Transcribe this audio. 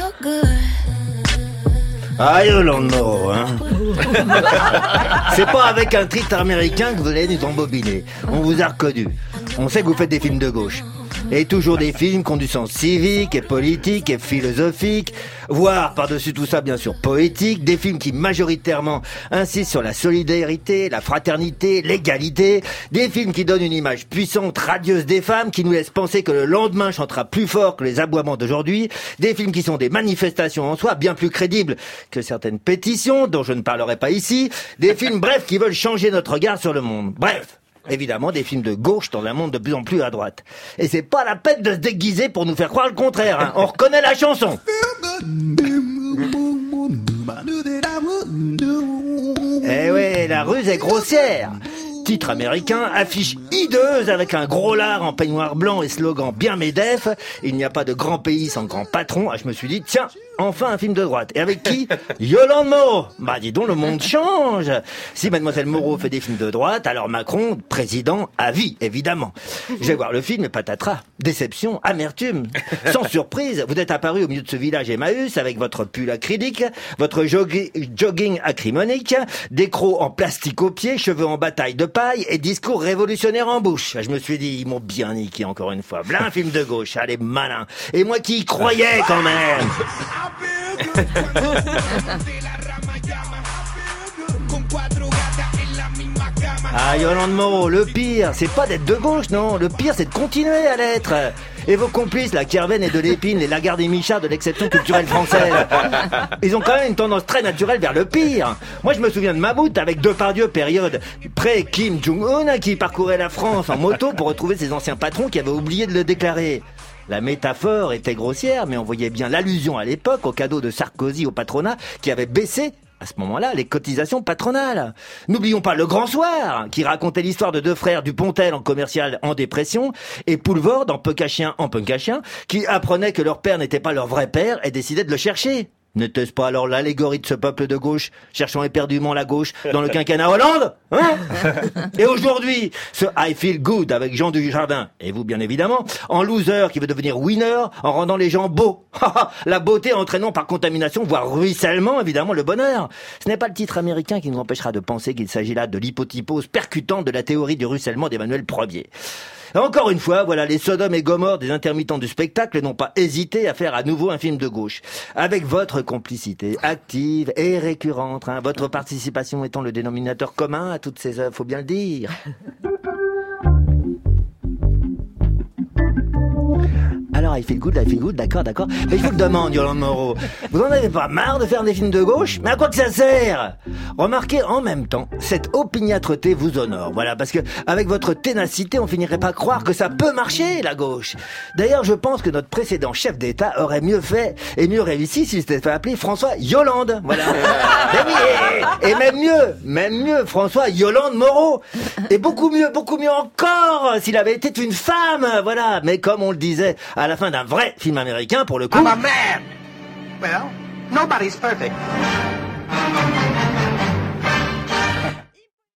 Ah, Yolande Moreau, hein. C'est pas avec un titre américain que vous allez nous embobiner. On vous a reconnu. On sait que vous faites des films de gauche. Et toujours des films qui ont du sens civique et politique et philosophique, voire par-dessus tout ça bien sûr poétique, des films qui majoritairement insistent sur la solidarité, la fraternité, l'égalité, des films qui donnent une image puissante, radieuse des femmes, qui nous laissent penser que le lendemain chantera plus fort que les aboiements d'aujourd'hui, des films qui sont des manifestations en soi bien plus crédibles que certaines pétitions dont je ne parlerai pas ici, des films bref qui veulent changer notre regard sur le monde. Bref. Évidemment, des films de gauche dans un monde de plus en plus à droite. Et c'est pas la peine de se déguiser pour nous faire croire le contraire, hein. On reconnaît la chanson. Eh ouais, la ruse est grossière. Titre américain, affiche hideuse avec un gros lard en peignoir blanc et slogan bien médef. Il n'y a pas de grand pays sans grand patron. Ah, je me suis dit, tiens, enfin un film de droite. Et avec qui? Yolande Moreau. Bah dis donc, le monde change. Si mademoiselle Moreau fait des films de droite, alors Macron, président à vie, évidemment. Je vais voir le film et patatras. Déception, amertume. Sans surprise, vous êtes apparu au milieu de ce village Emmaüs avec votre pull acrylique, votre jogging acrymonique, des crocs en plastique aux pieds, cheveux en bataille de paille et discours révolutionnaire en bouche. Je me suis dit, ils m'ont bien niqué encore une fois. V'là un film de gauche, allez, malin. Et moi qui y croyais quand même. Ah, Yolande Moreau, le pire, c'est pas d'être de gauche, non. Le pire, c'est de continuer à l'être. Et vos complices, la Kerven et de l'Épine, les Lagarde et Michard de l'exception culturelle française, ils ont quand même une tendance très naturelle vers le pire. Moi, je me souviens de Mammouth avec Depardieu, période pré-Kim Jong-un, qui parcourait la France en moto pour retrouver ses anciens patrons qui avaient oublié de le déclarer. La métaphore était grossière, mais on voyait bien l'allusion à l'époque au cadeau de Sarkozy au patronat qui avait baissé à ce moment-là, les cotisations patronales. N'oublions pas Le Grand Soir, qui racontait l'histoire de deux frères Dupontel en commercial en dépression, et Poulvord en punk à chien, qui apprenaient que leur père n'était pas leur vrai père et décidaient de le chercher. N'était-ce pas alors l'allégorie de ce peuple de gauche, cherchant éperdument la gauche dans le quinquennat Hollande, hein? Et aujourd'hui, ce I Feel Good avec Jean Dujardin, et vous bien évidemment, en loser qui veut devenir winner en rendant les gens beaux. La beauté entraînant par contamination, voire ruissellement, évidemment, le bonheur. Ce n'est pas le titre américain qui nous empêchera de penser qu'il s'agit là de l'hypotypose percutante de la théorie du ruissellement d'Emmanuel Ier. Encore une fois, voilà, les Sodome et Gomorre des intermittents du spectacle n'ont pas hésité à faire à nouveau un film de gauche. Avec votre complicité active et récurrente, hein, votre participation étant le dénominateur commun à toutes ces œuvres, faut bien le dire. Alors, I feel good, d'accord. Mais je vous le demande, Yolande Moreau, vous en avez pas marre de faire des films de gauche? Mais à quoi que ça sert? Remarquez en même temps, cette opiniâtreté vous honore. Voilà, parce que avec votre ténacité, on finirait pas croire que ça peut marcher, la gauche. D'ailleurs, je pense que notre précédent chef d'État aurait mieux fait et mieux réussi s'il s'était fait appeler François Yolande. Voilà. Mais oui, et même mieux, François Yolande Moreau. Et beaucoup mieux encore s'il avait été une femme. Voilà. Mais comme on le disait à la fin d'un vrai film américain, pour le coup... I'm a man. Well, nobody's perfect.